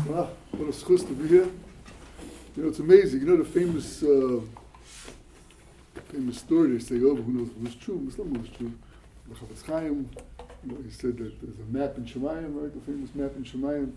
Wow, what a schus to be here. You know, it's amazing. You know the famous story they say, who knows if it was true, Muslim was true. The Chafetz Chaim, he said that there's a map in Shemayim, right? The famous map in Shemayim.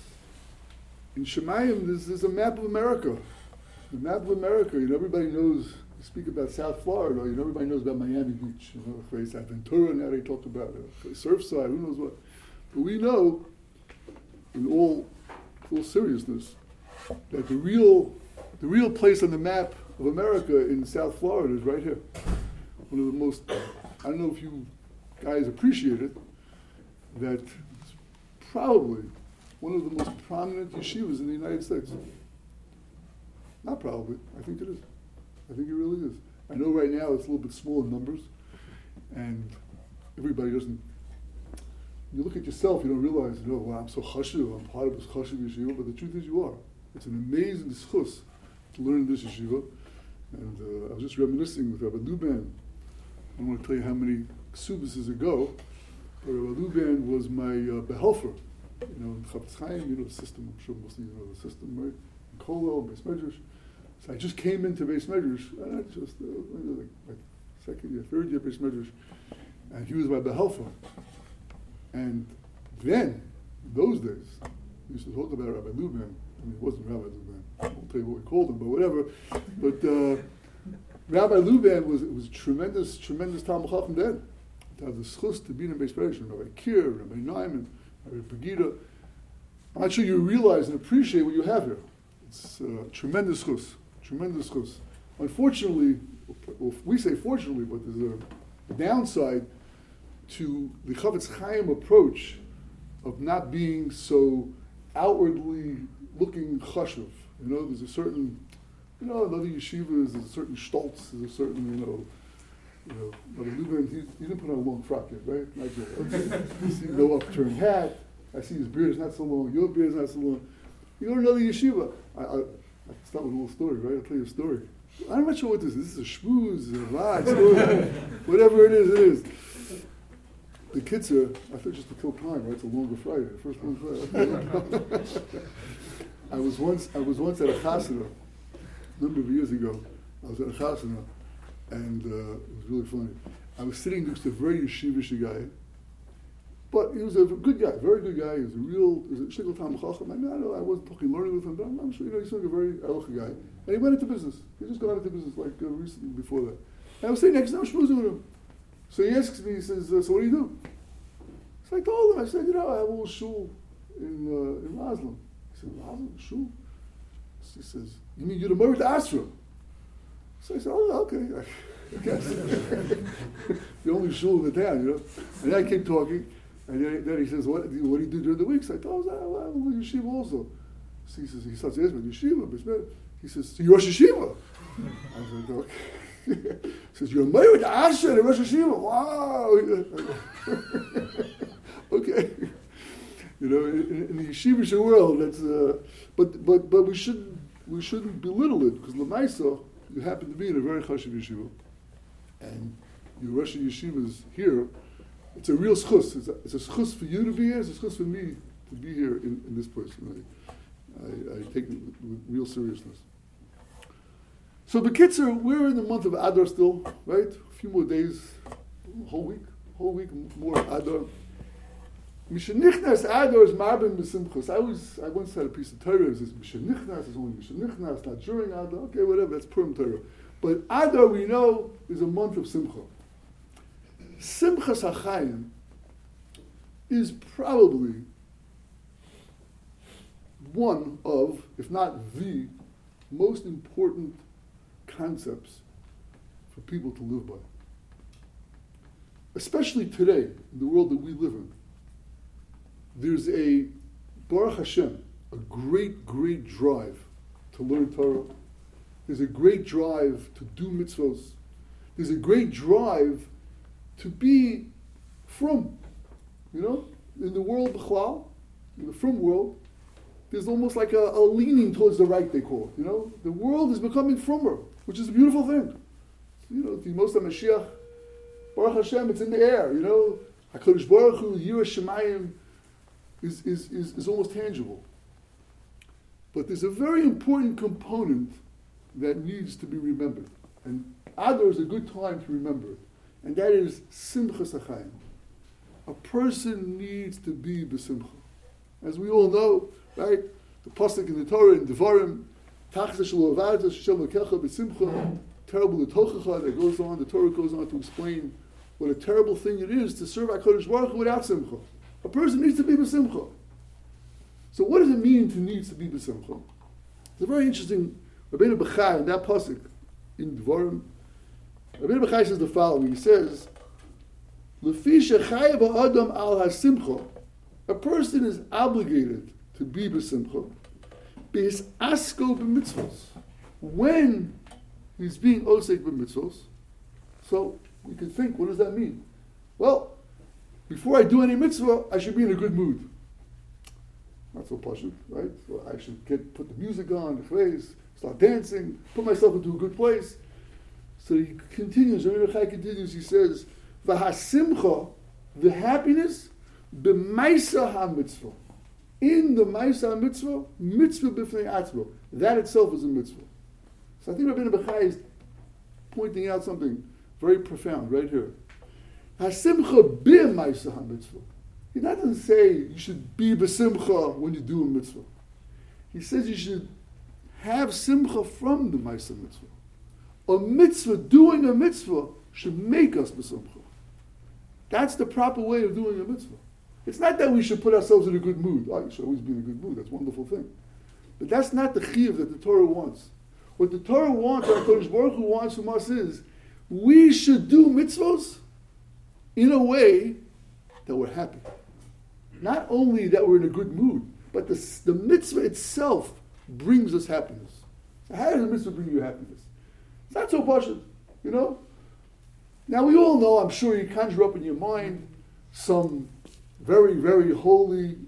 In Shemayim, there's a map of America. The map of America, everybody knows, you speak about South Florida, everybody knows about Miami Beach, Face Ventura, now they talk about Surfside, who knows what. But we know, in all seriousness, that the real place on the map of America in South Florida is right here. One of the most, I don't know if you guys appreciate it, that it's probably one of the most prominent yeshivas in the United States. Not probably, I think it is. I think it really is. I know right now it's a little bit small in numbers, and everybody doesn't. You look at yourself, you don't realize, wow, I'm so chashuv, I'm part of this chashuv yeshiva, but the truth is you are. It's an amazing schus to learn this yeshiva. And I was just reminiscing with Rabbi Luban. I don't want to tell you how many ksubases ago, but Rabbi Luban was my behelfer. In Chafetz Chaim, the system, I'm sure most of you know the system, right? In Kolel, Beis Medrash. So I just came into Beis Medrash, and I just, like second year, third year Beis Medrash, and he was my behelfer. And then, in those days, we used to talk about Rabbi Luban. I mean, it wasn't Rabbi Luban. I won't tell you what we called him, but whatever. But Rabbi Luban was tremendous Talmid Chacham then. To have the schus to be in Beis Medrash, Rabbi Kier, Rabbi Naiman, Rabbi Pegida. I'm not sure you realize and appreciate what you have here. It's tremendous schus. Unfortunately, well, we say fortunately, but there's a downside to the Chafetz Chaim approach of not being so outwardly looking chashuv. There's a certain, in other yeshivas, there's a certain stoltz, there's a certain, Rabbi Luban, he didn't put on a long frock yet, right? Not yet. You see no upturned hat. I see his beard is not so long, your beard is not so long. You go to another yeshiva. I can start with a little story, right? I'll tell you a story. I'm not sure what this is. This is a shmooze, a ride, story, whatever it is. The kids are, I thought just to kill time, right? It's a longer Friday, the first one Friday. I was once at a chasana, a number of years ago. I was at a chasana, and it was really funny. I was sitting next to a very yeshivish guy, but he was a good guy, very good guy. He was a shikol Talmid Chacham. I wasn't talking learning with him, but I'm sure he's like a very eloquent guy. And he went into business. He just got into business like recently before that. And I was sitting next to him, schmoozing with him. So he asks me, he says, so what do you do? So I told him, I said, I have a little shul in Roslyn. He said, Roslyn, shul? He says, you mean you're the Morid Asra? So I said, oh, okay, I guess. The only shul in the town, And then I kept talking, and then he says, what do you do during the week? So I told him, I have a little yeshiva also. So he starts asking me, yeshiva, he says, so you're Rosh Yeshiva? I said, okay. He says, you're a Morid Asra in Rosh Yeshiva? Wow! Okay. In the yeshivish world, that's but we shouldn't belittle it, because L'maisa, you happen to be in a very chashuv yeshiva, and your Rosh Yeshivas here. It's a real schus. It's a schus for you to be here. It's a schus for me to be here in this place. I take it with real seriousness. So B'kitzur, we're in the month of Adar still, right? A few more days, whole week more Adar. Mishenichnas Adar is marbin b'simchus. I once had a piece of Torah. It says Mishenichnas is only Mishenichnas, not during Adar. Okay, whatever. That's Purim Torah. But Adar, we know, is a month of Simcha. Simchas HaChaim is probably one of, if not the, most important concepts for people to live by. Especially today, in the world that we live in. There's a, Baruch Hashem, a great drive to learn Torah. There's a great drive to do mitzvos. There's a great drive to be frum. In the world, b'chlal, in the frum world, there's almost like a leaning towards the right, they call it. The world is becoming frummer, which is a beautiful thing. The Moshe Mashiach, Baruch Hashem, it's in the air. HaKadosh Baruch Hu, Yirah Shemayim, is almost tangible. But there's a very important component that needs to be remembered. And Adar is a good time to remember it. And that is Simchas HaChaim. A person needs to be b'simcha. As we all know, right? The pasuk in the Torah in Devarim, Tachzeh shelo avadta Hashem lekecha b'simcha, terrible l'tochacha, that goes on, the Torah goes on to explain what a terrible thing it is to serve HaKadosh Baruch Hu without simcha. A person needs to be b'simcha. So what does it mean to needs to be b'simcha? It's a very interesting, Rabbeinu Bechai, in that pasuk in Devarim, Rabbeinu Bechai says the following. He says, Lefi shechayev ha'adam al hasimcha, a person is obligated to be b'simcha, b'his asko b'mitzvos, when he's being osek b'mitzvos. So we can think, what does that mean? Well, before I do any mitzvah, I should be in a good mood. Not so pleasant, right? So I should put the music on, the phrase, start dancing, put myself into a good place. So he continues, Rabbeinu Bechai continues, he says, V'hasimcha, the happiness, b'maisa ha-mitzvah. In the maisa ha-mitzvah, mitzvah b'fnei atzmo. That itself is a mitzvah. So I think Rabbeinu Bechai is pointing out something very profound right here. Hasimcha b'maisa ha-mitzvah. He doesn't say you should be b'simcha when you do a mitzvah. He says you should have simcha from the maisa mitzvah. A mitzvah, doing a mitzvah, should make us b'simcha. That's the proper way of doing a mitzvah. It's not that we should put ourselves in a good mood. Oh, you should always be in a good mood. That's a wonderful thing. But that's not the chiyuv that the Torah wants. What the Torah wants, what HaKadosh Baruch Hu wants from us is, we should do mitzvahs in a way that we're happy. Not only that we're in a good mood, but the mitzvah itself brings us happiness. So how does a mitzvah bring you happiness? It's not so pashut, you know? Now we all know, I'm sure you conjure up in your mind some very, very holy,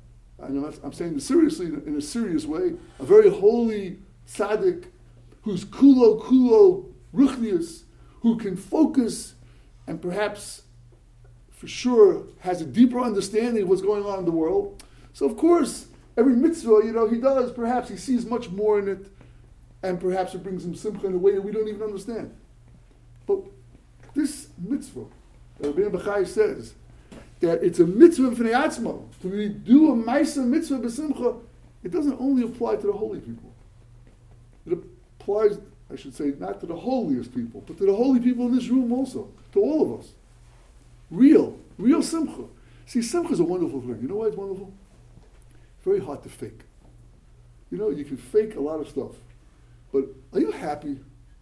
I'm saying this seriously, in a serious way, a very holy tzaddik who's kulo ruchnius, who can focus and perhaps for sure has a deeper understanding of what's going on in the world. So of course, every mitzvah, he does, perhaps he sees much more in it, and perhaps it brings him simcha in a way that we don't even understand. But this mitzvah, that Rabbeinu Bechai says, that it's a mitzvah b'fnei atzmo, to do a ma'isa mitzvah b'simcha, it doesn't only apply to the holy people. It applies, I should say, not to the holiest people, but to the holy people in this room also, to all of us. Real simcha. See, simcha is a wonderful thing. You know why it's wonderful? Very hard to fake. You can fake a lot of stuff. But are you happy?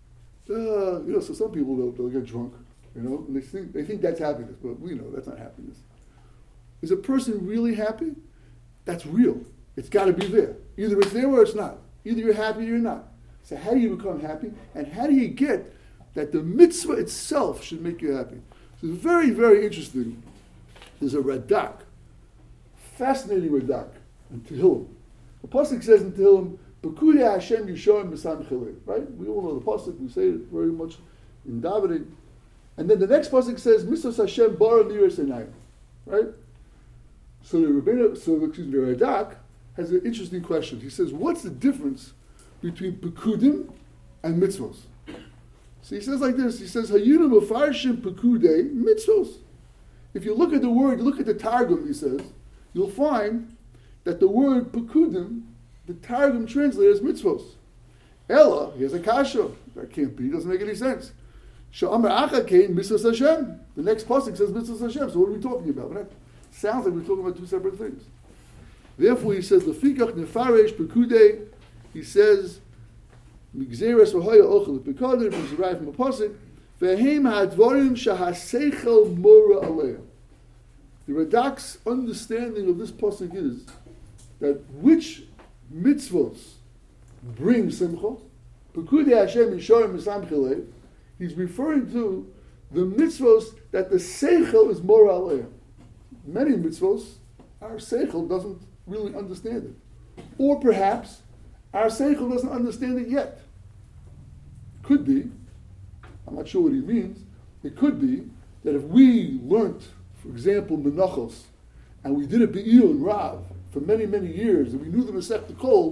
So some people, they'll get drunk, and they think that's happiness, but we know that's not happiness. Is a person really happy? That's real. It's got to be there. Either it's there or it's not. Either you're happy or you're not. So how do you become happy? And how do you get that the mitzvah itself should make you happy? So it's very, very interesting. There's a Radak, fascinating Radak in Tehillim. The pasuk says in Tehillim, "B'kudei Hashem Yishorim B'Sam Chilei." Right? We all know the pasuk. We say it very much in davening. And then the next pasuk says, "Mitzvos Hashem bara miras einayim." Right? So the Radak has an interesting question. He says, "What's the difference between pekudim and mitzvos?" So he says like this. He says, "Hayunu mefarshim pekudei mitzvos." If you look at the word, you look at the Targum, he says, you'll find that the word pekudim, the Targum translates as mitzvos. Ella, here's a kasha. That can't be, it doesn't make any sense. Sha'amar acha kein mitzvos Hashem. The next pasuk says mitzvos Hashem. So what are we talking about? Well, that sounds like we're talking about two separate things. Therefore, he says, Lefikach nefaresh pekudei, he says, Migzeres v'hoya ochel pekadim, which is derived from a pasuk, Ve'hem ha'advarim shahaseichel mora aleim. The Radak's understanding of this pasuk is that which mitzvos bring simcha, Pekudei Hashem Yishorim B'Sam Chilei, he's referring to the mitzvos that the seichel is mora aleim. Many mitzvos, our seichel doesn't really understand it. Or perhaps our seichel doesn't understand it yet. Could be, I'm not sure what he means, it could be that if we learnt, for example, Menachos, and we did a Be'il and Rav for many, many years, and we knew the Masechta Kol,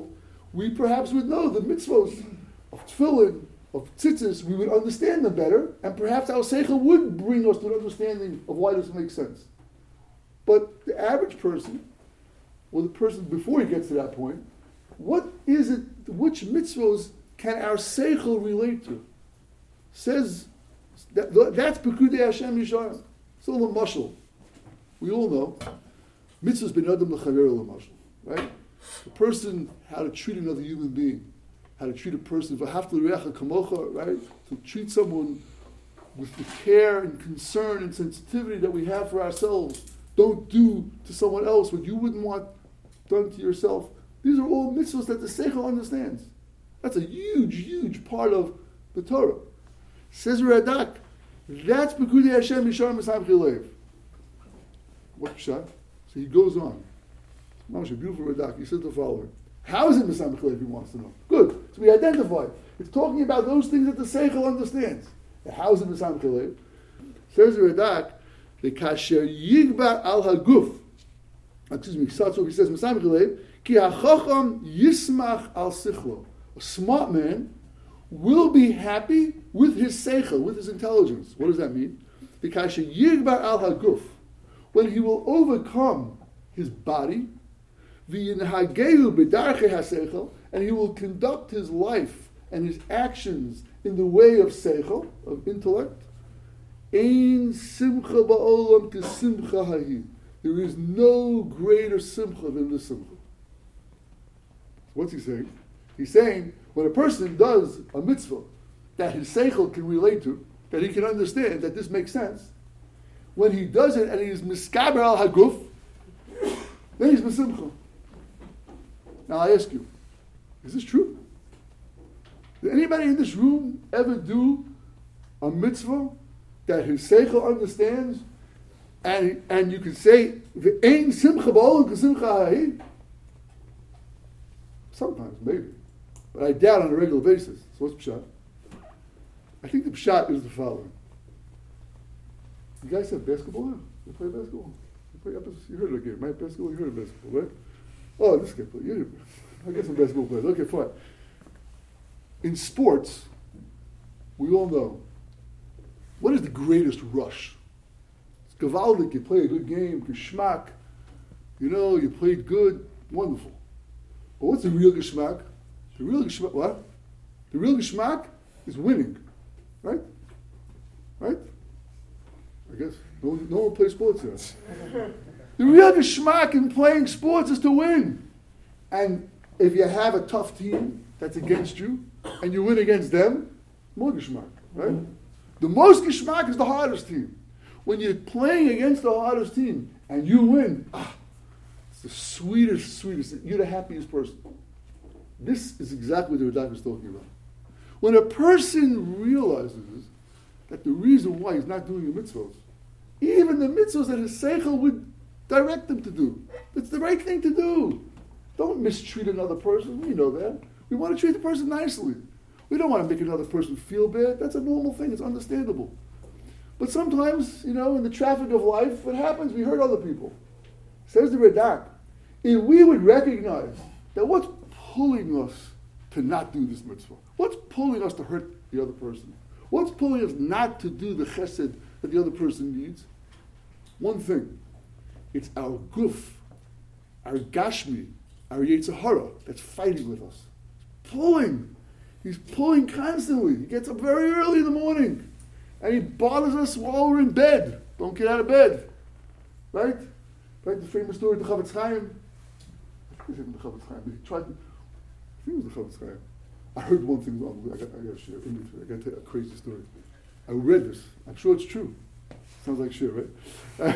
we perhaps would know the mitzvos of tefillin, of tzitzis, we would understand them better, and perhaps our seichel would bring us to an understanding of why this makes sense. But the average person, or the person before he gets to that point, what is it, which mitzvos can our seichel relate to? Says, that's Pekudei Hashem Yisharim. It's a little mashal. We all know, mitzvahs ben adam l'chaver l'mashal, right? A person, how to treat another human being, how to treat a person, v'hafta l'reacha kamocha, right? To treat someone with the care and concern and sensitivity that we have for ourselves. Don't do to someone else what you wouldn't want done to yourself. These are all mitzvahs that the seichel understands. That's a huge, huge part of the Torah. Says Radak, that's Pekudei Hashem Yisharim B'Samchei Lev. What pshat? So he goes on. Mamash, a beautiful Radak. He says the following. How is it B'Samchei Lev, he wants to know? Good. So we identify. It's talking about those things that the seichel understands. How is it B'Samchei Lev? Says Radak, the kasher yigbar al haguf. Excuse me, so he says B'Samchei Lev, ki hachacham yismach al sichlo. A smart man will be happy with his seichel, with his intelligence. What does that mean? Because yigbar al haguf, when he will overcome his body, v'yinhageu b'darchei haseichel, and he will conduct his life and his actions in the way of seichel, of intellect. Ein simcha ba'olam k'simcha hahi. There is no greater simcha than this simcha. What's he saying? He's saying, when a person does a mitzvah that his seichel can relate to, that he can understand, that this makes sense, when he does it and he's miskaber al haguf, then he's mesimcha. Now I ask you, is this true? Did anybody in this room ever do a mitzvah that his seichel understands, and you can say, "V'ein simcha ba'olam k'simcha ha'i"? Sometimes, maybe. But I doubt on a regular basis. So what's pshat? I think the pshat is the following. You guys have basketball now? You play basketball? You heard of the game, right? Basketball? You heard of basketball, right? Oh, this guy plays. I get some basketball players. Okay, fine. In sports, we all know, what is the greatest rush? It's gewaldic. You play a good game, geschmack. You played good, wonderful. But what's the real geschmack? The real geschmack, what? The real geschmack is winning, right? Right? I guess no one plays sports here. The real geschmack in playing sports is to win. And if you have a tough team that's against you, and you win against them, more geschmack, right? The most geschmack is the hardest team. When you're playing against the hardest team, and you win, it's the sweetest, you're the happiest person. This is exactly what the Radak is talking about. When a person realizes that the reason why he's not doing the mitzvahs, even the mitzvahs that his seichel would direct him to do, it's the right thing to do. Don't mistreat another person. We know that. We want to treat the person nicely. We don't want to make another person feel bad. That's a normal thing. It's understandable. But sometimes, in the traffic of life, it happens. We hurt other people. Says the Radak, if we would recognize that what's pulling us to not do this mitzvah, what's pulling us to hurt the other person, what's pulling us not to do the chesed that the other person needs? One thing. It's our guf, our gashmi, our yetzer hara that's fighting with us. Pulling. He's pulling constantly. He gets up very early in the morning. And he bothers us while we're in bed. Don't get out of bed. Right? Right? The famous story of the Chavetz Chaim. I think it was the Chavetz Chaim. He tried to, I think it was the Chavetz Chaim. I heard one thing wrong. I got to share. I got to tell a crazy story. I read this. I'm sure it's true. Sounds like shit, right?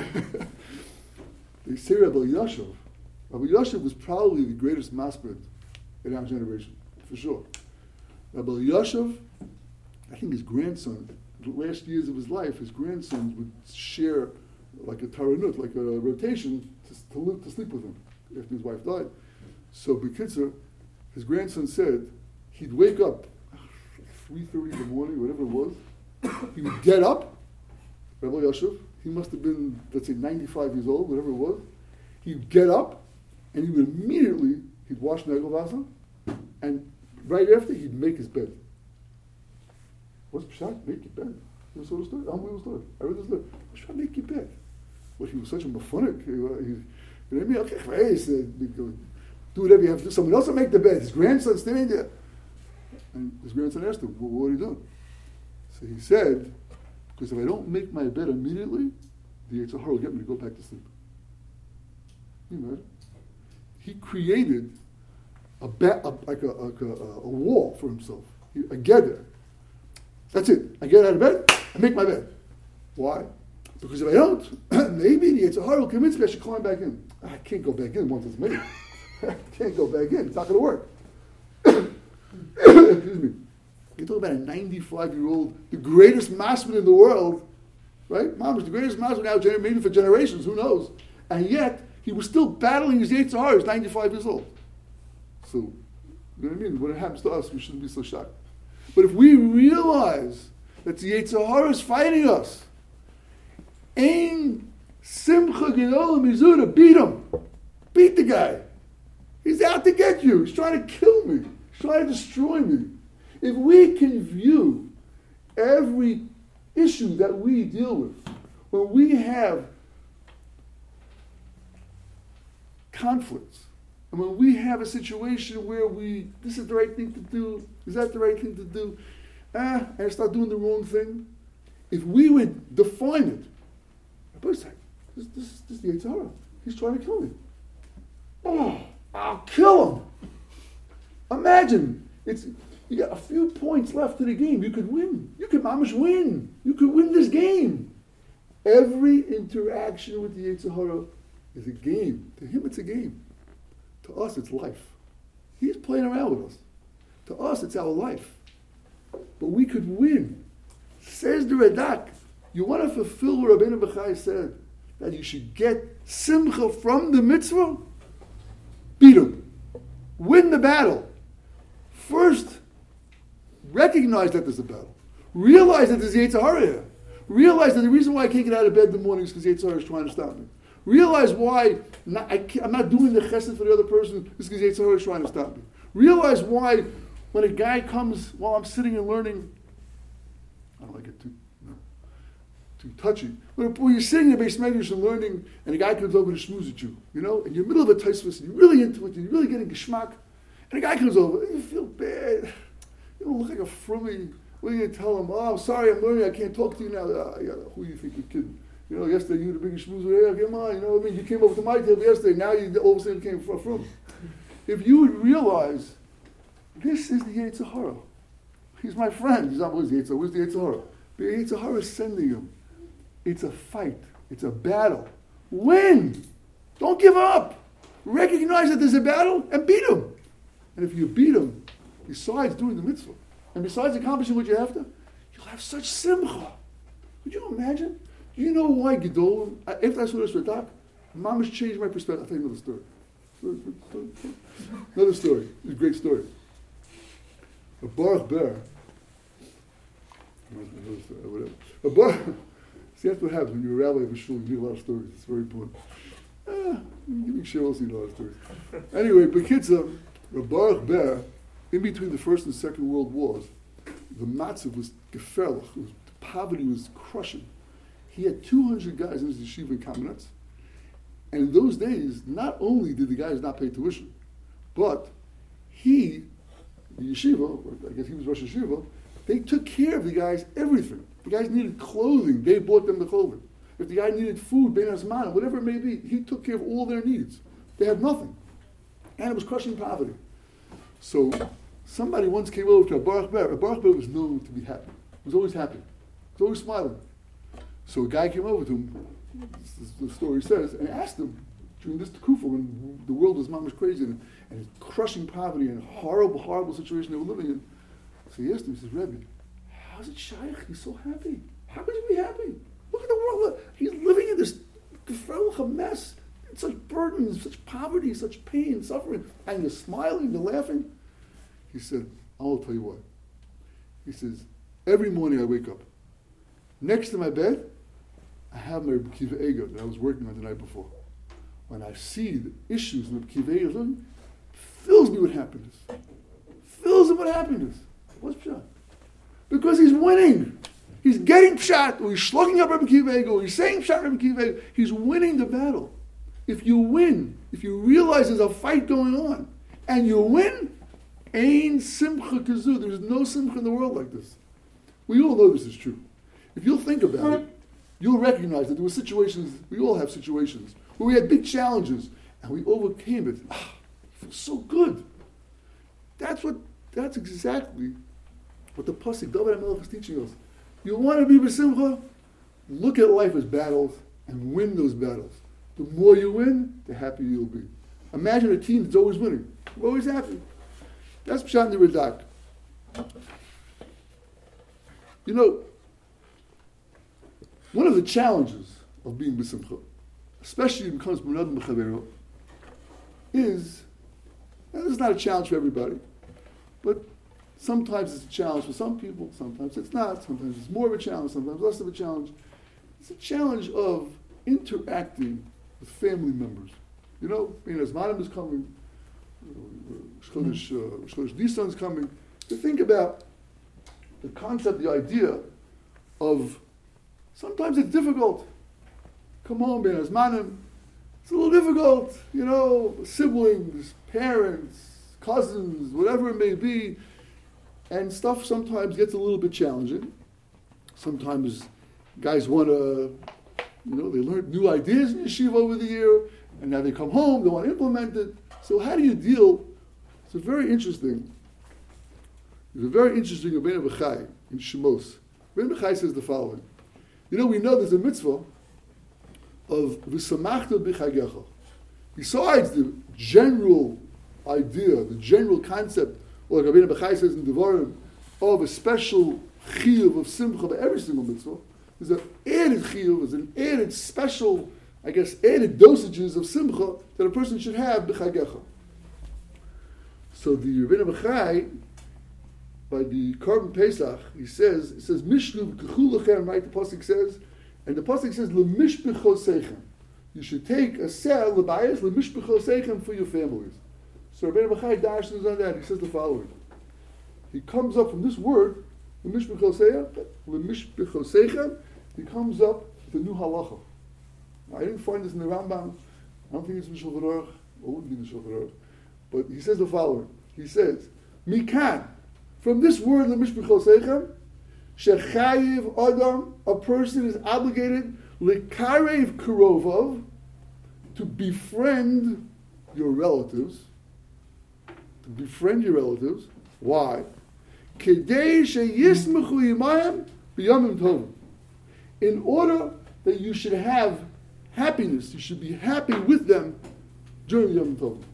They say Rabbi Yashav. Rabbi Yashav was probably the greatest masbid in our generation, for sure. Rabbi Yashav, I think his grandson, the last years of his life, his grandsons would share like a taranut, like a rotation, to sleep with him after his wife died. So B'kitzur, his grandson said he'd wake up 3:30 in the morning, whatever it was. He would get up, Rabbi Yashav, he must have been, let's say, 95 years old, whatever it was. He'd get up, and he would immediately, he'd wash Negel Vasa, And right after, he'd make his bed. What's Pshat? Make your bed. You saw the story? Unbelievable story. I read the story. What's Pshat? Make your bed. Well, he was such a mafunic. You know what I mean? Okay, he said, do whatever you have to do. Someone else will make the bed. His grandson standing there. And his grandson asked him, well, what are you doing? So he said, because if I don't make my bed immediately, the Yetzer Hara will get me to go back to sleep. You know, he created a wall for himself, a gather. That's it. I get out of bed, I make my bed. Why? Because if I don't, maybe the Yetzer Hara will convince me I should climb back in. I can't go back in once it's made. I can't go back in. It's not going to work. Excuse me. You're talking about a 95-year-old, the greatest masman in the world, right? Mom is the greatest masman now, maybe for generations, who knows? And yet, he was still battling his Yetzer Hara. He's 95 years old. So, you know what I mean? When it happens to us, we shouldn't be so shocked. But if we realize that the Yetzer Hara is fighting us, Ein Simcha Gedola Mizuda, beat him. Beat the guy. He's out to get you. He's trying to kill me. He's trying to destroy me. If we can view every issue that we deal with, when we have conflicts, and when we have a situation where this is the right thing to do, is that the right thing to do? I start doing the wrong thing. If we would define it, this is the Yetzer Hara. He's trying to kill me. Oh, I'll kill him. Imagine, you got a few points left in the game. You could win. You could mamish win. You could win this game. Every interaction with the Yetzer Hara is a game. To him, it's a game. To us, it's life. He's playing around with us. To us, it's our life. But we could win. Says the Radak, you want to fulfill what Rabbeinu Bechai said, that you should get simcha from the mitzvah? Beat him. Win the battle. First, recognize that there's a battle. Realize that there's Yetzer Hara here. Realize that the reason why I can't get out of bed in the morning is because Yetzer Hara is trying to stop me. Realize why I'm not doing the chesed for the other person is because Yetzer Hara is trying to stop me. Realize why when a guy comes while I'm sitting and learning, I don't like it too touchy. When you're sitting in the Beis Medrash and learning, and a guy comes over to schmooze at you, and you're in the middle of a taisvus, and you're really into it, and you're really getting geschmack, and a guy comes over, and you feel bad. You don't look like a frummy. What are you going to tell him? Oh, I'm sorry, I'm learning, I can't talk to you now. Who do you think you're kidding? You know, yesterday you were the biggest schmoozer, come on, you know what I mean? You came over to my table yesterday, now you all of a sudden came from. If you would realize, this is the Yetzer Hara. He's my friend. He's not where's the Yetzer Hara? The Yetzer Hara is sending him. It's a fight. It's a battle. Win. Don't give up. Recognize that there's a battle and beat him. And if you beat him, besides doing the mitzvah, and besides accomplishing what you have to, you'll have such simcha. Could you imagine? Do you know why Gedolim, after I saw this Radak, Mama's changed my perspective. I'll tell you another story. Another story. It's a great story. A Baruch Ber, see, that's what happens when you're a rabbi of a shul. You need a lot of stories. It's very important. Giving shiros, you need a lot of stories. Anyway, Bekitza, Baruch Ber, in between the First and Second World Wars, the matzav was gefährlich. Poverty was crushing. He had 200 guys in his yeshiva in Kamenetz. And in those days, not only did the guys not pay tuition, but the yeshiva, or I guess he was Rosh Yeshiva, they took care of the guys everything. The guys needed clothing, they bought them the clothing. If the guy needed food, Ben Azman, whatever it may be, he took care of all their needs. They had nothing. And it was crushing poverty. So somebody once came over to Baruch Ber. Baruch Ber was known to be happy. He was always happy. He was always smiling. So a guy came over to him, the story says, and asked him, during this kufa, when the world was mamish crazy and crushing poverty and horrible, horrible situation they were living in. So he asked him, he says, Rebbe, how's it shaykh? He's so happy. How could you be happy? Look at the world. He's living in this gefellige mess. It's such burdens, such poverty, such pain, suffering. And you're smiling, you're laughing. He said, I'll tell you what. He says, every morning I wake up. Next to my bed, I have my Reb Kiva Eger that I was working on the night before. When I see the issues in Reb Kiva Eger, it fills me with happiness. about happiness. What's pshat? Because he's winning. He's getting pshat, or he's slugging up Rebbe Akiva Eiger, or he's saying pshat Rebbe Akiva Eiger. He's winning the battle. If you win, if you realize there's a fight going on, and you win, ain simcha kazoo. There's no simcha in the world like this. We all know this is true. If you'll think about it, you'll recognize that there were situations, we all have situations, where we had big challenges, and we overcame it. It feels so good. That's exactly what the Pasuk, David HaMelech, is teaching us. You want to be b'simcha? Look at life as battles and win those battles. The more you win, the happier you'll be. Imagine a team that's always winning. We're always happy. That's Pshat in the Radak. You know, one of the challenges of being b'simcha, especially when it comes to B'nadam B'chavero, is, and this is not a challenge for everybody, but sometimes it's a challenge for some people, sometimes it's not, sometimes it's more of a challenge, sometimes less of a challenge. It's a challenge of interacting with family members. You know, as Madam is coming, Chodesh Nisan is coming, to think about the concept, the idea of, sometimes it's difficult. Come on, Ben Azmanim. It's a little difficult, siblings, parents, cousins, whatever it may be. And stuff sometimes gets a little bit challenging. Sometimes guys want to, they learn new ideas in yeshiva over the year, and now they come home, they want to implement it. So how do you deal? It's very interesting. There's a very interesting Rabbeinu Bechai in Shemos. Rabbeinu Bechai says the following. We know there's a mitzvah of v'samachta b'chagecha. Besides the general idea, the general concept, or like Rabbeinu Bechai says in Devarim, of a special chiyuv of simcha by every single mitzvah, there's an added chiyuv, there's an added special, added dosages of simcha that a person should have b'chagecha. So the Rabbeinu Bechai, by the Korban Pesach, he says Mishnu k'chulachem, right? The pasuk says, and the pasuk says l'mishbechoseichem. You should take a sel l'bayis l'mishbechoseichem for your families. So Rabbeinu Bechai dashes on that. He says the following. He comes up from this word l'mishbechoseichem. He comes up with a new halacha. Now, I didn't find this in the Rambam. I don't think it's in the Shulchan Aruch. It wouldn't be in the Shulchan Aruch. But he says the following. He says, Mikan, from this word, l'mishbechoseichem, shechayiv adam, a person is obligated l'karev karovav, to befriend your relatives. To befriend your relatives. Why? Kedei sheyismechu yimayim b'yamim tovim. In order that you should have happiness, you should be happy with them during the Yom Tov.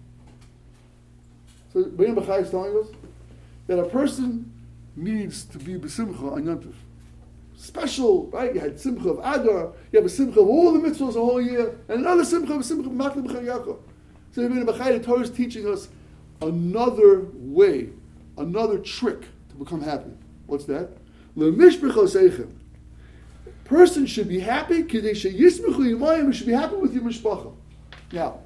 So Rabbeinu Bechai is telling us that a person needs to be b'simcha on Yom Tov. Special, right? You had simcha of Adar, you have a simcha of all the mitzvahs the whole year, and another simcha of Makla B'chayacha. So Rabbeinu Bechai, the Torah is teaching us another way, another trick to become happy. What's that? L'mishbechoseichem. Person should be happy, Kidei sheyismechu yimayim, you should be happy with your mishpacha. Now,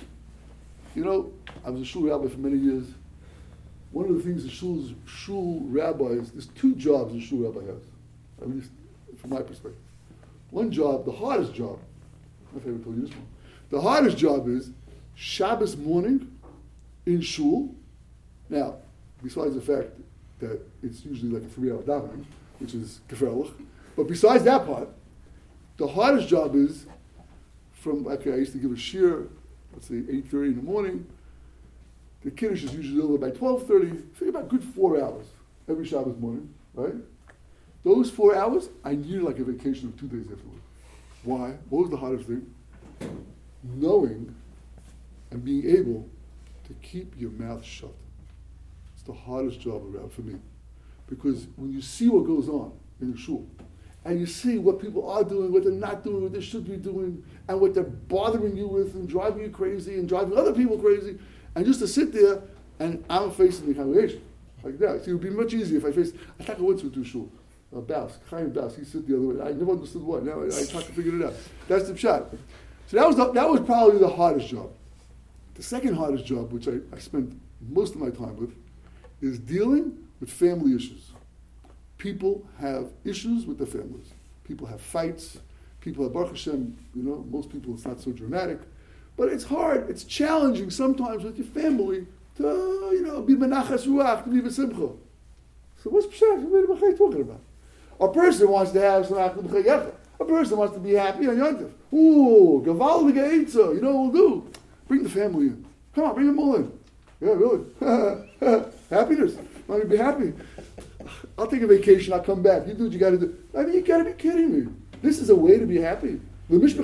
I was a shul rabbi for many years. One of the things the shul rabbis, there's two jobs a shul rabbi has, at least from my perspective. One job, the hardest job, my favorite told you this one. The hardest job is Shabbos morning in shul. Now, besides the fact that it's usually like a 3-hour davening, which is gefährlich, but besides that part, the hardest job is I used to give a shir, let's say 8:30 in the morning. The kiddush is usually over by 12:30. Think about a good 4 hours every Shabbos morning, right? Those 4 hours, I needed like a vacation of 2 days afterwards. Why? What was the hardest thing? Knowing and being able to keep your mouth shut. It's the hardest job around for me. Because when you see what goes on in the shul, and you see what people are doing, what they're not doing, what they should be doing, and what they're bothering you with and driving you crazy and driving other people crazy, and just to sit there and I'm facing the congregation like that. See, it would be much easier if I went to shul. Baus, Chaim Baus, he sit the other way. I never understood why. Now I tried to figure it out. That's the pshat. So that was probably the hardest job. The second hardest job, which I spent most of my time with, is dealing with family issues. People have issues with their families. People have fights. People have Baruch Hashem, most people it's not so dramatic. But it's hard, it's challenging sometimes with your family to, be menachas ruach, to be v'simcha. So what's pshat? What are you talking about? A person wants to have samach l'b'chayecha. A person wants to be happy on Yontif. Ooh, gavaldige eitzah, you know what we'll do? Bring the family in. Come on, bring them all in. Yeah, really. Happiness. Want me to be happy? I'll take a vacation, I'll come back. You do what you got to do. I mean, you got to be kidding me. This is a way to be happy. And not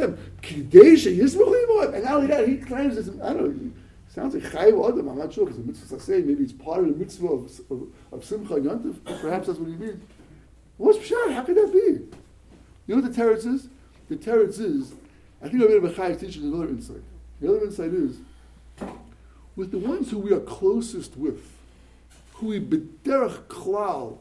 only that, he claims this, I don't know, it sounds like Chayiv Adam, I'm not sure, because the mitzvah say, maybe it's part of the mitzvah of Simcha Yontif. Perhaps that's what he means. What's Pshat? How could that be? You know what the teretz is? The teretz is, I think Rabbi Bechai is teaching another insight. The other insight is, with the ones who we are closest with, who we b'derech klal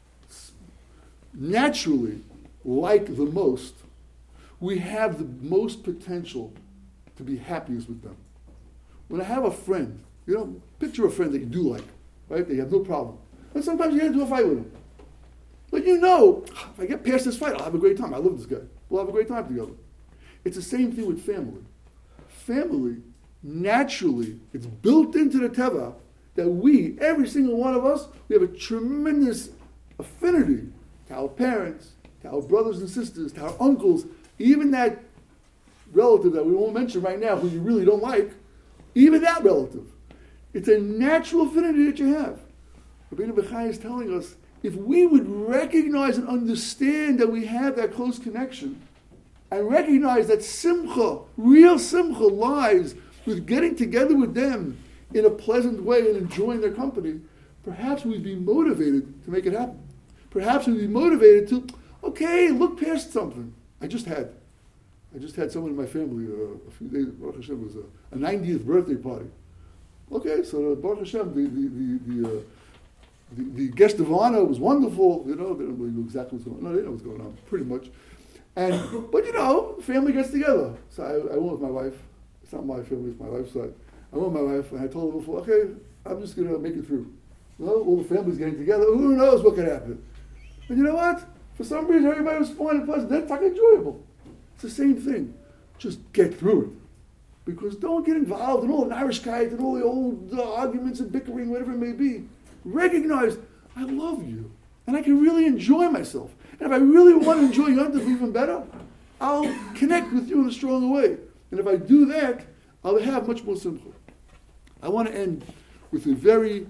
naturally like the most, we have the most potential to be happiest with them. When I have a friend, picture a friend that you do like, right? That you have no problem. And sometimes you get into a fight with him. But if I get past this fight, I'll have a great time. I love this guy. We'll have a great time together. It's the same thing with family. Family, naturally, it's built into the teva that we, every single one of us, we have a tremendous affinity to our parents, to our brothers and sisters, to our uncles, even that relative that we won't mention right now who you really don't like, even that relative. It's a natural affinity that you have. Rabbeinu Bechai is telling us, if we would recognize and understand that we have that close connection, and recognize that simcha, real simcha, lies with getting together with them in a pleasant way and enjoying their company, perhaps we'd be motivated to make it happen. Perhaps we'd be motivated to, okay, look past something. I just had someone in my family a few days, Baruch Hashem, was a 90th birthday party. Okay, so Baruch Hashem, the guest of honor was wonderful. They don't know exactly what's going on. No, they know what's going on, pretty much. But family gets together. So I went with my wife. It's not my family, it's my wife's side. I went with my wife, and I told her before, okay, I'm just going to make it through. All the family's getting together. Who knows what could happen? And you know what? For some reason, everybody was fun and pleasant. That's not enjoyable. It's the same thing. Just get through it. Because don't get involved in all the Narishkeit and all the old arguments and bickering, whatever it may be. Recognize, I love you. And I can really enjoy myself. And if I really want to enjoy Yontif even better, I'll connect with you in a stronger way. And if I do that, I'll have much more simcha. I want to end with a very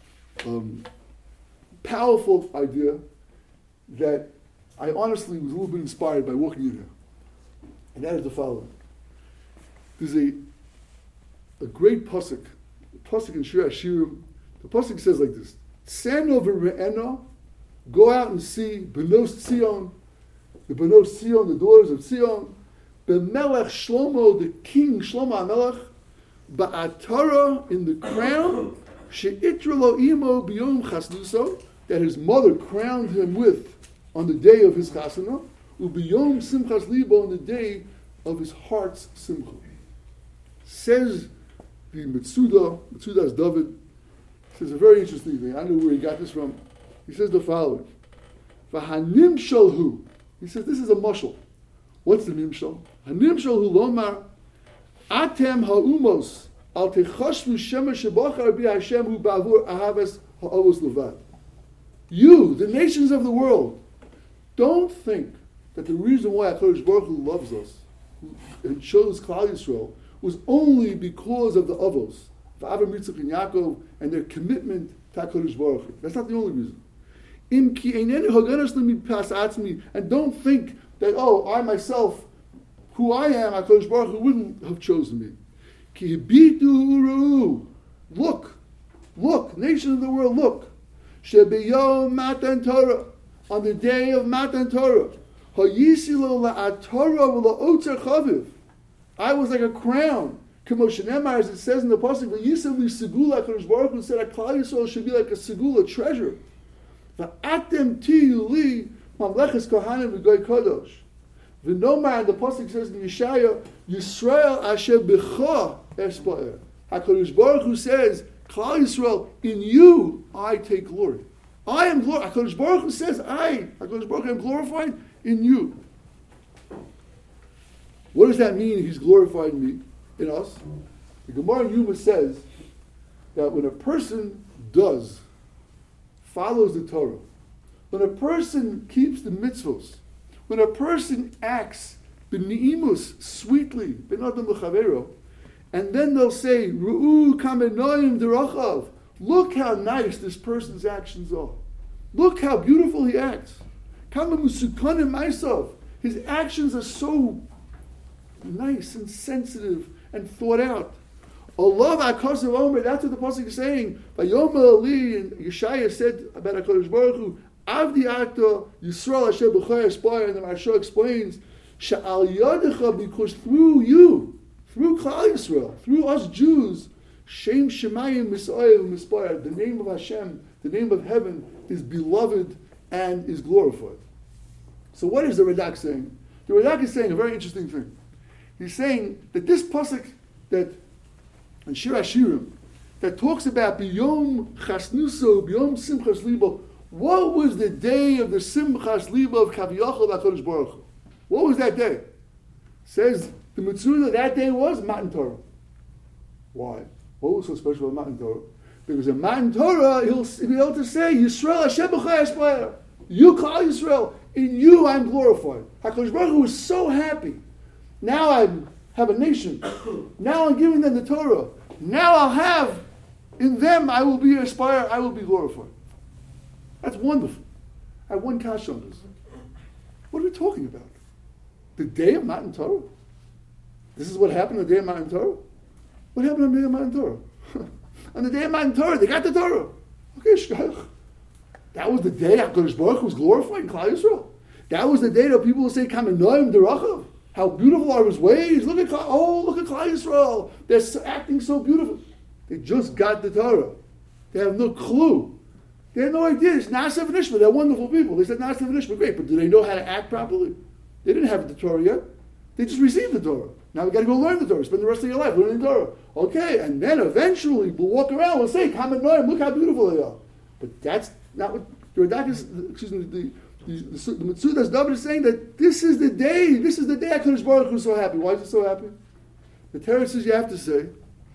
powerful idea that I honestly was a little bit inspired by walking in here. And that is the following. There's a great pasuk in Shir Hashirim. The pasuk says like this: Sano v're'ena, go out and see Benos Tzion, the Benos Tzion, the daughters of Tzion, B'melech Shlomo, the king Shlomo HaMelech, Ba'atara, in the crown, She'itra lo imo b'yom chasnuso, that his mother crowned him with on the day of his chasana, u'b'yom simchas libo, on the day of his heart's simcha. Says the Metzudas David, says a very interesting thing. I don't know where he got this from. He says the following: V'hanim shalhu. He says this is a mashal. What's the nimshal? Hanim shalhu lomar atem ha'umos al techashvu shemesh shebachar bi Hashem hu ba'avur ahavas ha'avos levad. You, the nations of the world, don't think that the reason why HaKadosh Baruch Hu loves us and chose Klal Yisrael was only because of the avos, Avram, Yitzchak, and Yaakov, and their commitment to HaKadosh Baruch Hu. That's not the only reason. And don't think that, I myself, who I am, HaKadosh Baruch Hu wouldn't have chosen me. Look, nations of the world, look. Shebiyom Matan Torah, on the day of Matan Torah, Hayisilo la'atorah v'la'otzer chaviv, I was like a crown. K'moshenemar, as it says in the pasuk, v'yisav li segula, HaKadosh Baruch Hu said, Klal Yisrael should be like a segula, treasure. V'atem tiyu li mamleches kohanim v'goy kodosh. V'nomar, and the pasuk says in Yeshaya, Yisrael asher b'cha espa'er. HaKadosh Baruch Hu says, Klal Yisrael, in you I take glory. I am glorified. HaKadosh Baruch Hu says, HaKadosh Baruch Hu, am glorified in you. What does that mean, he's glorified in me, in us? The Gemara in Yuma says that when a person follows the Torah, when a person keeps the mitzvos, when a person acts b'ni'imus, sweetly, b'nadam l'chavero, and then they'll say, Ru'u kamenoim derachav, look how nice this person's actions are. Look how beautiful he acts. Kama musukanim ma'asav, his actions are so nice and sensitive and thought out. Allah v'akasav omer, that's what the pasuk is saying. Vayomer Ali, and Yeshaya said about HaKadosh Baruch Hu, Avdi Ata Yisrael Asher B'chai Aspire, and the Maharsha explains, Sha'al Yadecha, because through you, through Klal Yisrael, through us Jews, Shem Shemayim Mis'ayim Mispire, the name of Hashem, the name of heaven, is beloved and is glorified. So what is the Radak saying? The Radak is saying a very interesting thing. He's saying that this pasuk that in Shir Hashirim that talks about B'yom Chasnuso, B'yom Simchas Libo, what was the day of the Simchas Libo of Kaviyachal HaKadosh Baruch Hu? What was that day? Says the Mitzvah that day was Matan Torah. Why? What was so special about Matan Torah? Because in Matan Torah, he'll be able to say, Yisrael Hashem b'chai aspire. You, Klal Yisrael, in you I'm glorified. HaKadosh Baruch Hu was so happy. Now I have a nation. Now I'm giving them the Torah. Now I'll have, in them I will be aspire, I will be glorified. That's wonderful. I have one kash on this. What are we talking about? The day of Matan Torah? This is what happened on the day of Matan Torah? What happened on the day of Matan Torah? On the day of Matan Torah, they got the Torah. Okay, shkach. That was the day HaKadosh Baruch Hu was glorified in Klal Yisrael. That was the day that people will say, Kamenoim derachav. How beautiful are his ways. Look at Klal Yisrael. They're acting so beautiful. They just got the Torah. They have no clue. They have no idea. It's Naasav and Ishma. They're wonderful people. They said Naasav and Ishma, great, but do they know how to act properly? They didn't have the Torah yet. They just received the Torah. Now we got to go learn the Torah. Spend the rest of your life learning the Torah. Okay, and then eventually we'll walk around. We'll say, "Come and learn. Look how beautiful they are." But that's not what the Radak is. Excuse me. The Metzudas David is saying that this is the day. This is the day HaKadosh Baruch Hu is so happy. Why is he so happy? The Torah says you have to say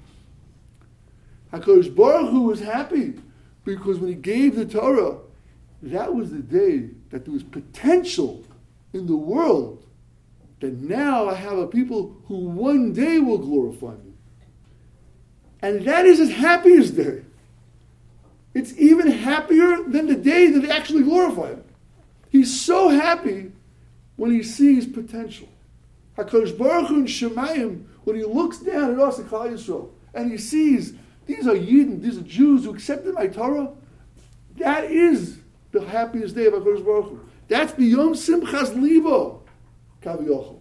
HaKadosh Baruch Hu was happy because when he gave the Torah, that was the day that there was potential in the world. That now I have a people who one day will glorify me. And that is his happiest day. It's even happier than the day that they actually glorify him. He's so happy when he sees potential. HaKadosh Baruch Hu in Shemayim, when he looks down at us, at Klal Yisrael, and he sees, these are Yidden, these are Jews who accepted my Torah, that is the happiest day of HaKadosh Baruch Hu. That's B'yom Simchas Libo. Kaviyachal.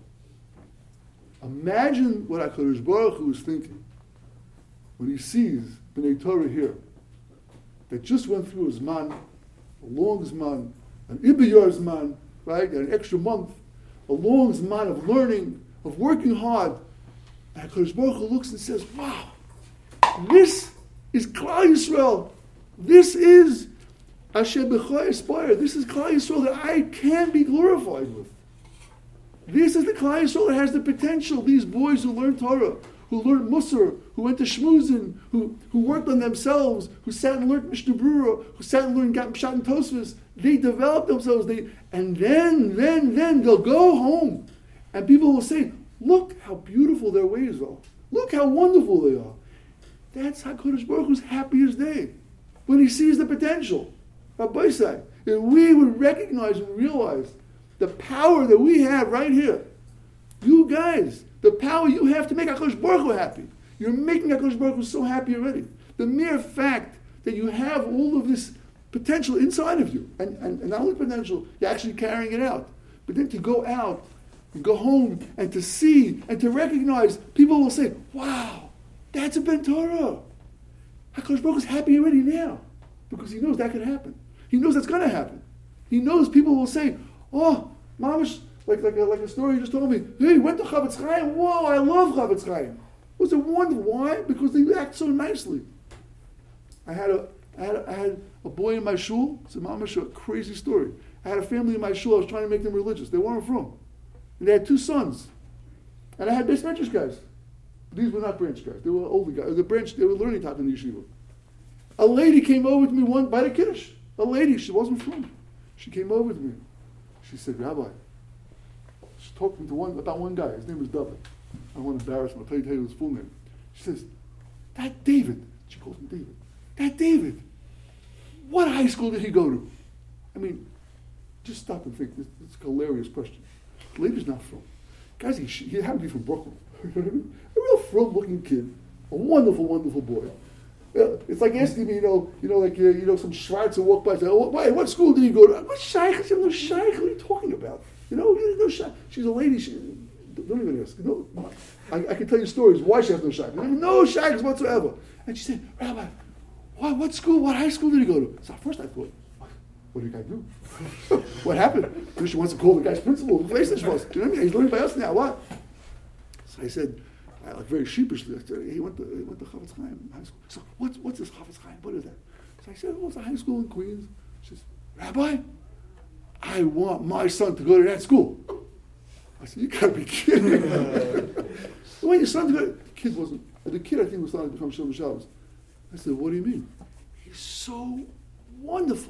Imagine what HaKadosh Baruch Hu is thinking when he sees B'nai Torah here that just went through his man, a long Zman, an Ibiyar Zman, right, an extra month, a long Zman of learning, of working hard. And HaKadosh Baruch Hu looks and says, wow, this is Klal Yisrael. This is Asher B'chai Aspire. This is Klal Yisrael that I can be glorified with. This is the Klal Yisrael that has the potential. These boys who learned Torah, who learned Musar, who went to Shmuzin, who worked on themselves, who sat and learned Mishnah Berurah, who sat and learned Pshat and Tosfos. They developed themselves. And then they'll go home, and people will say, "Look how beautiful their ways are. Look how wonderful they are." That's HaKadosh Baruch Hu's happiest day when he sees the potential. Rabbi say, if we would recognize and realize the power that we have right here. You guys, the power you have to make HaKadosh Baruch Hu happy. You're making HaKadosh Baruch Hu so happy already. The mere fact that you have all of this potential inside of you, and not only potential, you're actually carrying it out. But then to go out and go home and to see and to recognize, people will say, wow, that's a Ben Torah. HaKadosh Baruch Hu is happy already now because he knows that can happen. He knows that's going to happen. He knows people will say, oh, mamash, like a story you just told me. Hey, went to Chavetz Chaim. Whoa, I love Chavetz Chaim. Was it wonderful? Why? Because they act so nicely. I had a boy in my shul. It's a mamash, a crazy story. I had a family in my shul. I was trying to make them religious. They weren't from. And they had 2 sons. And I had base benchers guys. These were not branch guys. They were older guys. They were learning top in the yeshiva. A lady came over to me by the Kiddush. A lady, she wasn't from. She came over to me. She said, Rabbi, she talked to me about one guy. His name was David. I don't want to embarrass him. I'll tell you his full name. She says, that David, she calls him David, that David, what high school did he go to? I mean, just stop and think. It's a hilarious question. The lady's not from. Guys, he happened to be from Brooklyn. A real from-looking kid. A wonderful, wonderful boy. It's like asking me, some Schwarzer walk by and say, what school did he go to? What shaykh? I said, no shaykh. What are you talking about? No shaykh. She's a lady. Don't even ask. No, I can tell you stories why she has no shaykh. No shaykhs whatsoever. And she said, Rabbi, what school, what high school did he go to? So at first I thought, what did the guy do? What happened? She wants to call the guy's principal. You know what I mean? He's learning by us now. What? So I said, very sheepishly, I said, he went to Chafetz Chaim high school. So what's this Chafetz Chaim? What is that? So I said, it's a high school in Queens. She says, Rabbi, I want my son to go to that school. I said, you gotta be kidding. You want your son to go? The kid I think was starting to become Shalom Shabbos. I said, what do you mean? He's so wonderful.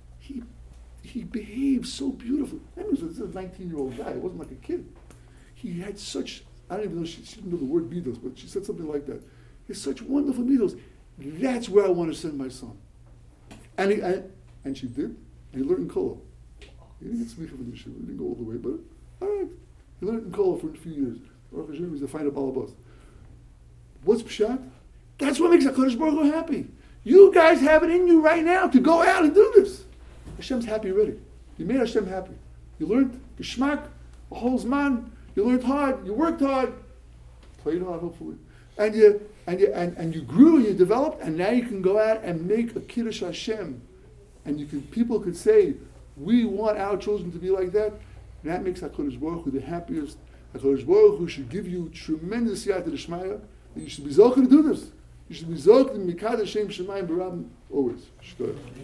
He behaved so beautifully. I mean, he was a 19-year-old guy. It wasn't like a kid. He had such, I don't even know, she didn't know the word midos, but she said something like that. He has such wonderful midos. That's where I want to send my son. And she did. And he learned in Kolo. He didn't get smicha for the yeshiva. He didn't go all the way, but all right. He learned in Kolo for a few years. Baruch Hashem, he's a fine balabas. What's pshat? That's what makes HaKadosh Baruch Hu happy. You guys have it in you right now to go out and do this. Hashem's happy already. You made Hashem happy. You learned geschmack, a whole zman. You learned hard. You worked hard. Played hard, hopefully, and you grew and you developed, and now you can go out and make a kiddush Hashem, and people could say, we want our children to be like that. And that makes HaKadosh Baruch Hu the happiest. HaKadosh Baruch Hu should give you tremendous yad d'shmaya. You should be zocheh to do this. You should be zocheh to mikad Hashem shemayim b'ram always.